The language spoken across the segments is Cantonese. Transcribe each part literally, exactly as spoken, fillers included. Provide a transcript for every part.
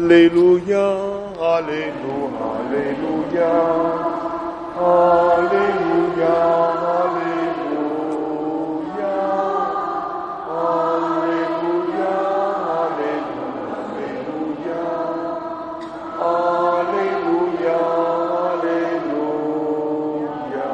利路亞，哈利路，哈利路亞，哈利路亞，哈利路亞，哈利路亞，哈利路亞，哈利路亞，哈利路亞。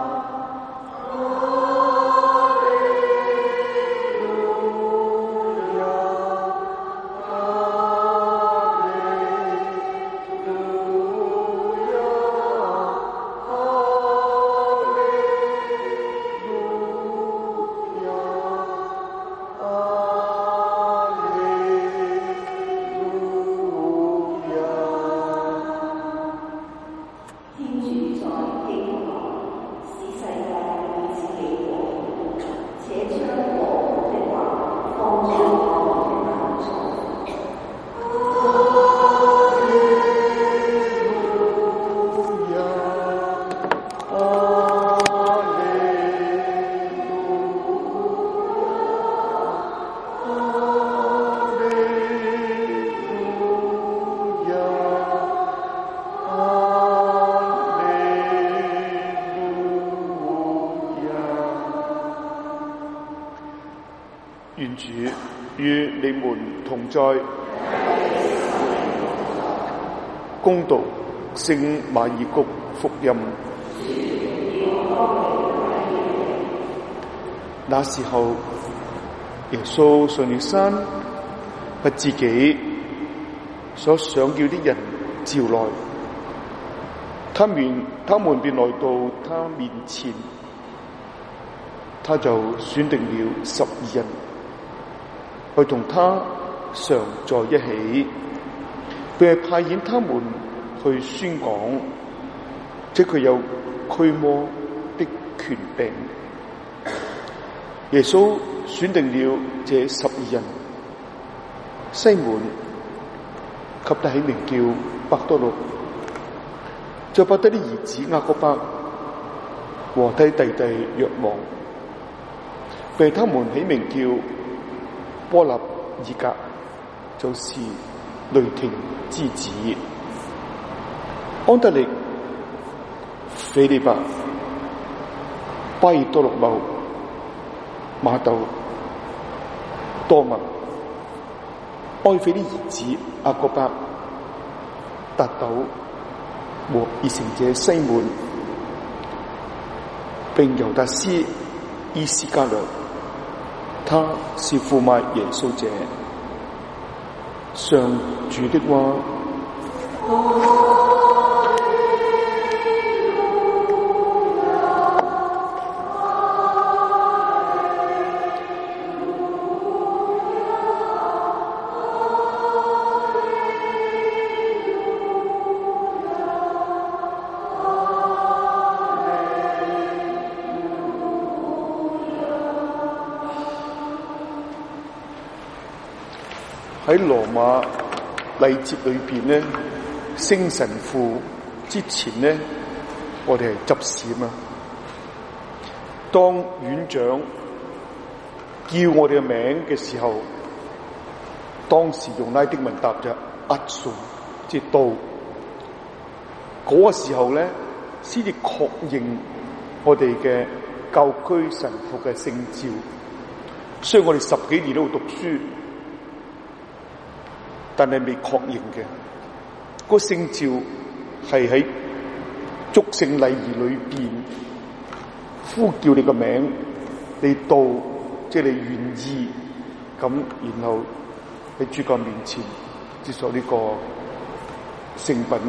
願主與你們同在。恭讀聖馬爾谷福音。那時候，耶穌上了山，把自己所想叫的人召來，他們他們便來到他面前，他就選定了十二人，去同他常在一起，並係派遣他們去宣講，即佢有驅魔的權柄。耶穌選定了這十二人：西門，給他起名叫伯多祿，載伯德的兒子雅各伯和他弟弟若望，並他們起名叫波納爾格，就是雷霆之子；安德烈、腓利伯、巴爾多祿茂、馬竇、多默、愛腓的兒子雅各伯、達陡和熱誠者西門，並猶達斯伊斯加略，他是負賣耶穌者。上主的話。喺羅馬禮節裏邊咧，升神父之前咧，我哋係執事啊嘛。當院長叫我哋嘅名嘅時候，當時用拉丁文答就阿蘇，即係到嗰個時候咧，先至確認我哋嘅教區神父嘅聖召。所以我哋十幾年都喺度讀書。但係未確認嘅，嗰個聖召係喺祝聖禮儀裏邊呼叫你個名，你到即係你願意咁，然後喺主教面前接受呢個聖品。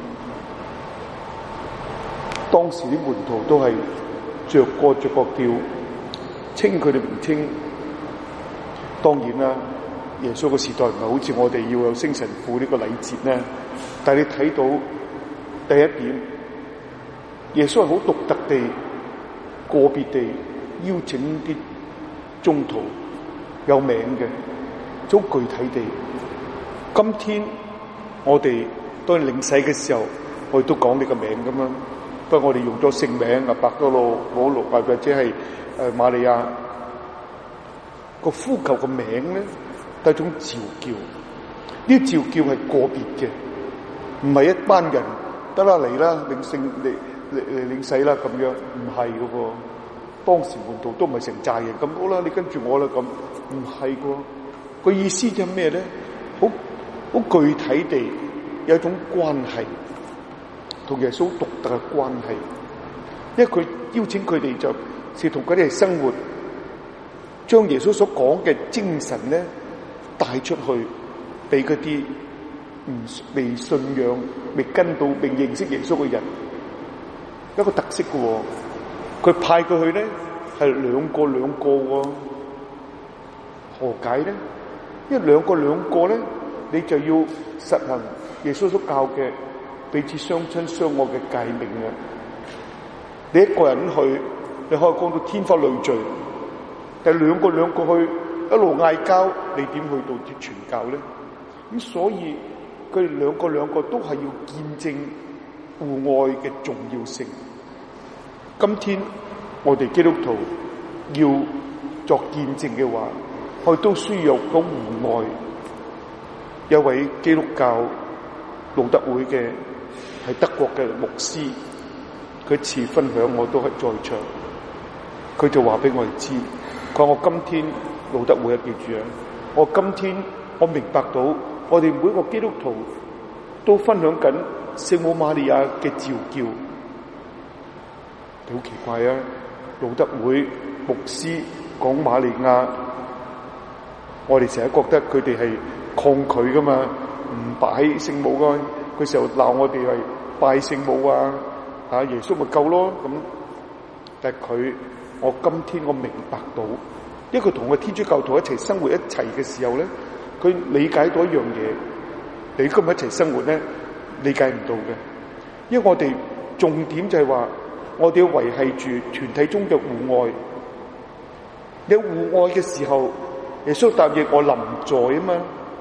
當時啲門徒都係着過着個叫，稱佢哋名稱。當然啦。耶穌嘅時代唔係好似我哋要有升神父呢個禮節咧，但係你睇到第一點，耶穌係好獨特地、個別地邀請啲宗徒有名嘅，好具體地。今天我哋當你領洗嘅時候，我哋都講你個名咁樣，不過我哋用咗聖名啊，伯多祿、保祿啊，或者係誒瑪利亞個呼求個名咧。係一種召叫， 呢召叫係個別嘅，唔係一班人得啦嚟啦領聖嚟嚟嚟領洗啦咁樣，唔係噶噃。當時門徒都唔係成寨人，咁好啦，你跟住我啦咁，唔係噶。個意思就係咩咧？好好具體地有一種關係，同耶穌獨特嘅關係。因為佢邀請佢哋就係同佢哋生活，將耶穌所講嘅精神咧帶出去，俾嗰啲唔未信仰、未跟到、未認識耶穌嘅人一個特色嘅喎。佢派佢去咧係兩個兩個喎，何解咧？因為兩個兩個咧，你就要實行耶穌所教嘅彼此相親相愛嘅誡命嘅。你一個人去，你可以講到天花亂墜，但係兩個兩個去一路嗌交，你點去到傳教咧？咁所以佢哋兩個兩個都係要見證互愛嘅重要性。今天我哋基督徒要作見證嘅話，我哋都需要講互愛。有位基督教路德會嘅係德國嘅牧師，佢次分享我都係在場，佢就話俾我哋知，佢話我今天路德會啊，記住啊，我今天我明白到我哋每個基督徒都分享緊聖母瑪利亞嘅召叫。好奇怪啊！路德會牧師講瑪利亞，我哋成日覺得佢哋係抗拒噶嘛，唔擺聖母噶，佢成日鬧我哋係拜聖母啊，啊耶穌咪夠咯咁。但係佢，我今天我明白到，因為佢同個天主教徒一齊生活一齊嘅時候咧，佢理解到一樣嘢，你今日一齊生活咧理解唔到嘅，因為我哋重點就係話。我哋要維繫住團體中嘅互愛。你互愛嘅時候，耶穌答應我臨在啊嘛。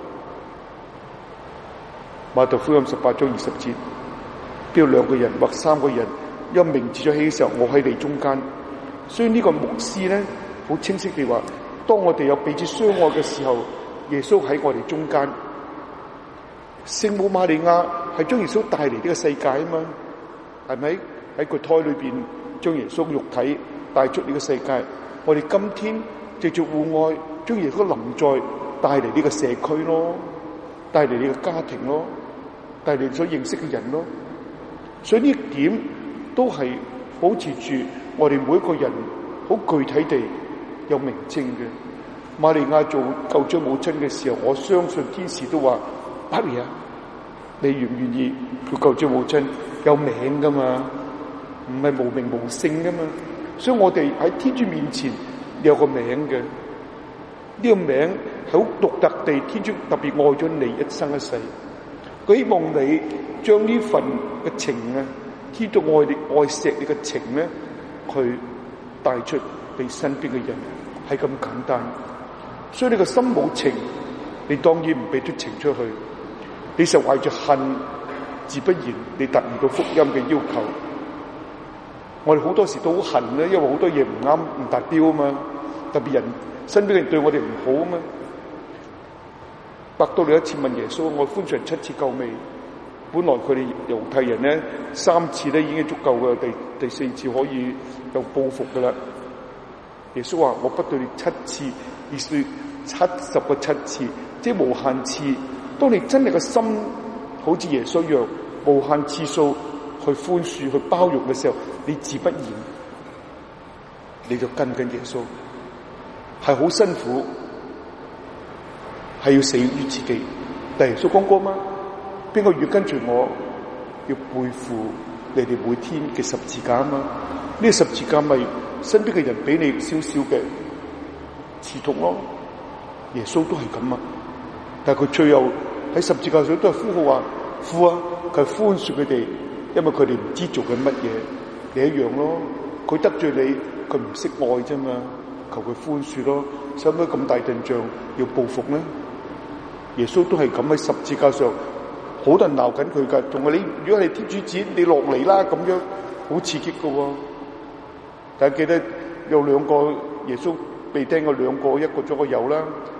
馬太福音十八章二十節，邊有兩個人或三個人因名字咗起嘅時候，我喺你中間。所以呢個牧師咧，好清晰地話，當我哋有彼此相愛嘅時候，耶穌喺我哋中間。聖母瑪利亞係將耶穌帶嚟呢個世界啊嘛，係咪？喺個胎裏邊將耶穌肉體帶出呢個世界，我哋今天藉住互愛，將耶穌臨在帶嚟呢個社區咯，帶嚟呢個家庭咯，帶嚟所認識嘅人咯。所以呢一點都係保持住我哋每一個人好具體地有明證嘅。瑪利亞做救主母親嘅時候，我相信天使都話：瑪利亞，你願唔願意做救主母親？有名噶嘛？唔係無名無姓噶嘛，所以我哋喺天主面前有個名嘅，呢、這個名係好獨特地，天主特別愛咗你一生一世。佢希望你將呢份嘅情啊，天主愛你愛錫你嘅情咧，去帶出俾身邊嘅人，係咁簡單。所以你個心冇情，你當然唔俾出情出去，你就懷住恨，自不然你達唔到福音嘅要求。我哋好多時都好恨咧，因為好多嘢唔啱唔達標啊嘛。特別人身邊嘅人對我哋唔好啊嘛。伯多祿一次問耶穌：我寬恕人七次夠未？本來佢哋猶太人咧三次咧已經足夠嘅，第第四次可以有報復噶啦。耶穌話：我不對你七次，而是七十個七次，即係無限次。當你真係個心好似耶穌一樣，無限次數去寬恕、去包容嘅時候，你自不然你就跟緊耶穌，係好辛苦，係要死於自己。但耶穌講過嘛，邊個越跟住我，要背負你哋每天嘅十字架啊嘛。呢個十字架咪身邊嘅人俾你少少嘅刺痛咯。耶穌都係咁啊，但係佢最後喺十字架上都係呼號話：父啊，佢係寬恕佢哋。因為佢哋唔知做緊乜嘢，你一樣咯。佢得罪你，佢唔識愛啫嘛，求佢寬恕咯。使乜咁大陣仗要報復咧？耶穌都係咁喺十字架上，好多人鬧緊佢噶，同埋你，如果係天主子，你落嚟啦咁樣，好刺激噶喎。大家記得有兩個耶穌被釘過兩個，一個左一個右啦。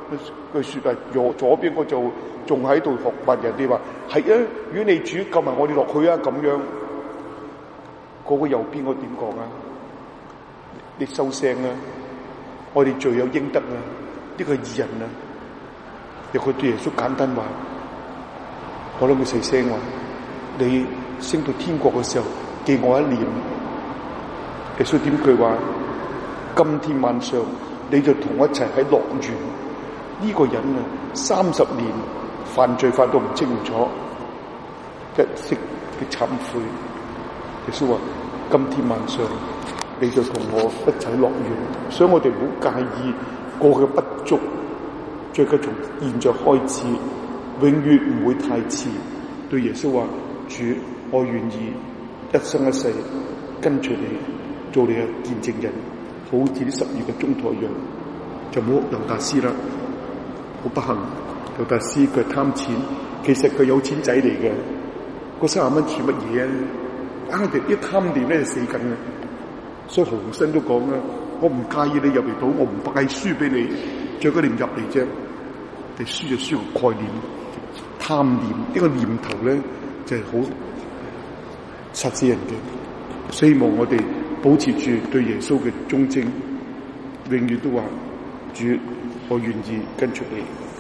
句說話，左左邊我就仲喺度學問人哋話係啊，如果你主救埋我哋落去啊咁樣，嗰個右邊我點講啊？你收聲啊！我哋罪有應得啊！呢個係義人啊！有佢對耶穌簡單話，我諗佢細聲話：你升到天國嘅時候，記我一念。耶穌點句話？今天晚上你就同我一齊喺樂園。呢個人啊，三十年犯罪犯到唔清唔楚，一息嘅懺悔。耶穌話：今天晚上你就同我一齊樂園。所以我哋唔好介意過去嘅不足，最緊從現在開始，永遠唔會太遲。對耶穌話：主，我願意一生一世跟隨你，做你嘅見證人，好似啲十二個鐘頭一樣。就冇猶達斯啦，好不幸。猶達斯佢貪錢，其實佢有錢仔嚟嘅，嗰三十蚊算乜嘢啊？硬係一貪念咧就死緊嘅。所以何鴻燊都講啦，我唔介意你入嚟到，我唔派書俾你，最緊你唔入嚟啫。你輸就輸個概念，貪念呢、這個念頭咧就係好殺死人嘅。希望我哋保持住對耶穌嘅忠貞，永遠都話：主，我願意跟隨你。